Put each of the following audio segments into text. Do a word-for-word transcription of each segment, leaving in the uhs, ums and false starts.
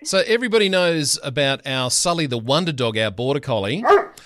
So everybody knows about our Sully the Wonder Dog, our Border Collie.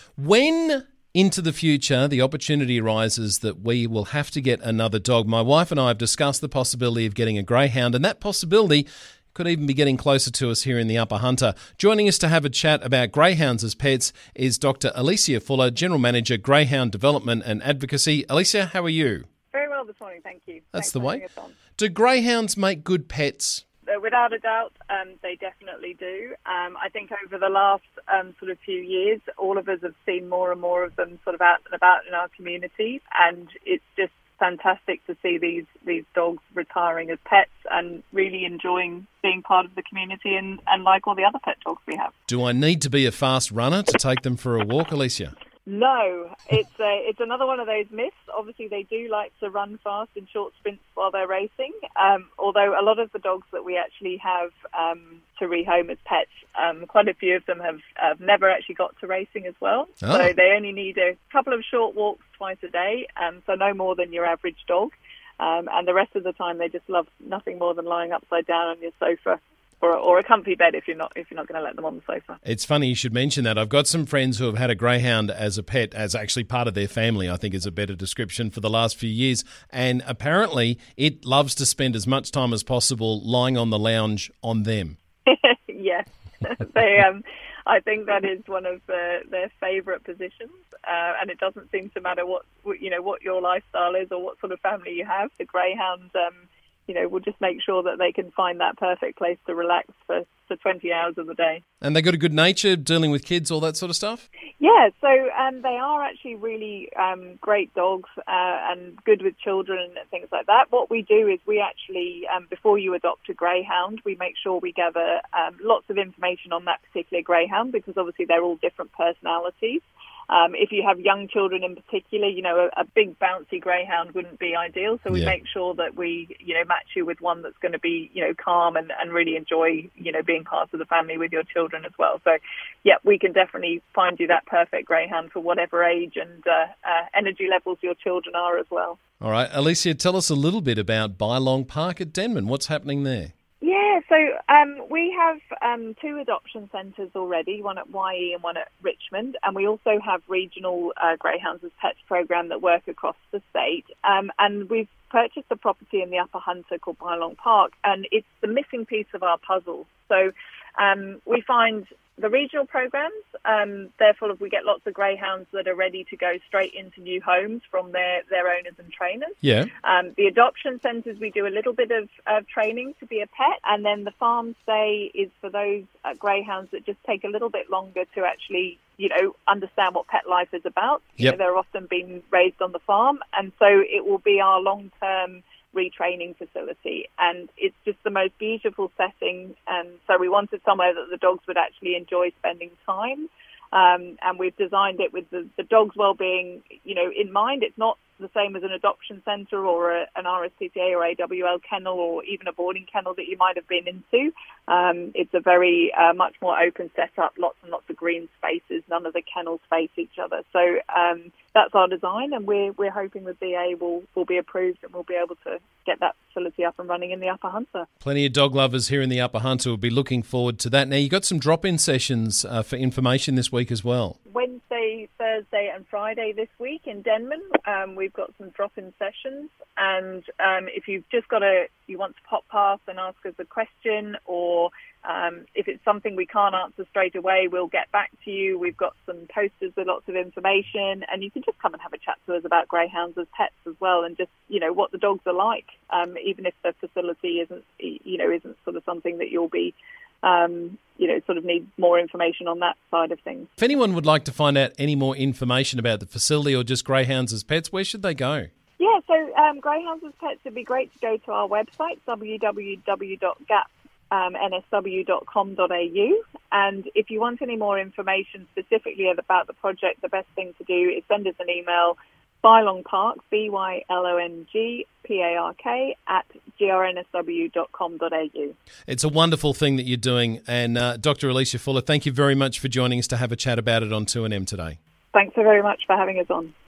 When into the future the opportunity arises that we will have to get another dog, my wife and I have discussed the possibility of getting a greyhound, and that possibility could even be getting closer to us here in the Upper Hunter. Joining us to have a chat about greyhounds as pets is Doctor Alicia Fuller, General Manager, Greyhound Development and Advocacy. Alicia, how are you? Very well this morning, thank you. That's Thanks the for way. having us on. Do greyhounds make good pets? Uh, Without a doubt, um, they definitely do. Um, I think over the last um, sort of few years, all of us have seen more and more of them sort of out and about in our community, and it's just fantastic to see these these dogs retiring as pets and really enjoying being part of the community and, and like all the other pet dogs we have. Do I need to be a fast runner to take them for a walk, Alicia? No, it's a, it's another one of those myths. Obviously, they do like to run fast in short sprints while they're racing, um, although a lot of the dogs that we actually have um, to rehome as pets, um, quite a few of them have, have never actually got to racing as well. Oh. So they only need a couple of short walks twice a day, um, so no more than your average dog. Um, and the rest of the time, they just love nothing more than lying upside down on your sofa. Or, or a comfy bed if you're not if you're not going to let them on the sofa. It's funny you should mention that. I've got some friends who have had a greyhound as a pet, as actually part of their family, I think is a better description, for the last few years. And apparently it loves to spend as much time as possible lying on the lounge on them. Yes. they, um, I think that is one of uh, their favourite positions. Uh, and it doesn't seem to matter what, you know, what your lifestyle is or what sort of family you have. The greyhound... Um, you know, we'll just make sure that they can find that perfect place to relax for, for twenty hours of the day. And they got a good nature, dealing with kids, all that sort of stuff? Yeah, so um, they are actually really um, great dogs uh, and good with children and things like that. What we do is we actually, um, before you adopt a greyhound, we make sure we gather um, lots of information on that particular greyhound, because obviously they're all different personalities. Um, if you have young children in particular, you know, a, a big bouncy greyhound wouldn't be ideal. So we Yeah. make sure that we, you know, match you with one that's going to be, you know, calm and, and really enjoy, you know, being part of the family with your children as well. So, yeah, we can definitely find you that perfect greyhound for whatever age and uh, uh, energy levels your children are as well. All right, Alicia, tell us a little bit about Bylong Park at Denman. What's happening there? Yeah, so um, we have um, two adoption centres already, one at Y E and one at Richmond, and we also have regional uh, Greyhounds as Pets program that work across the state. Um, and we've purchased a property in the Upper Hunter called Bylong Park, and it's the missing piece of our puzzle. So um, we find the regional programs, um, they're full of, we get lots of greyhounds that are ready to go straight into new homes from their, their owners and trainers. Yeah. Um, the adoption centres, we do a little bit of uh, training to be a pet, and then the farm stay is for those uh, greyhounds that just take a little bit longer to actually, you know, understand what pet life is about. You Yep. know, they're often being raised on the farm, and so it will be our long-term retraining facility, and it's just the most beautiful setting. And so we wanted somewhere that the dogs would actually enjoy spending time, um, and we've designed it with the, the dog's well-being, you know, in mind. It's not the same as an adoption centre or a, an R S P C A or A W L kennel or even a boarding kennel that you might have been into. Um, it's a very uh, much more open setup, lots and lots of green spaces. None of the kennels face each other. So um, that's our design, and we're we're hoping the B A will, will be approved and we'll be able to get that facility up and running in the Upper Hunter. Plenty of dog lovers here in the Upper Hunter will be looking forward to that. Now, you got some drop-in sessions uh, for information this week as well. Wednesday, Thursday and Friday this week in Denman. Um, we've got some drop-in sessions, and um, if you've just got a, you want to pop past and ask us a question, or um, if it's something we can't answer straight away, we'll get back to you. We've got some posters with lots of information, and you can just come and have a chat to us about greyhounds as pets as well, and just, you know, what the dogs are like, um, even if the facility isn't, you know, isn't sort of something that you'll be Um, you know, sort of need more information on that side of things. If anyone would like to find out any more information about the facility or just greyhounds as pets, where should they go? Yeah, so um, Greyhounds as Pets, would be great to go to our website, w w w dot gap n s w dot com dot a u. And if you want any more information specifically about the project, the best thing to do is send us an email, Bylong Park, B Y L O N G P A R K, at g r n s w dot com dot a u. It's a wonderful thing that you're doing. And uh, Doctor Alicia Fuller, thank you very much for joining us to have a chat about it on two N M today. Thanks so very much for having us on.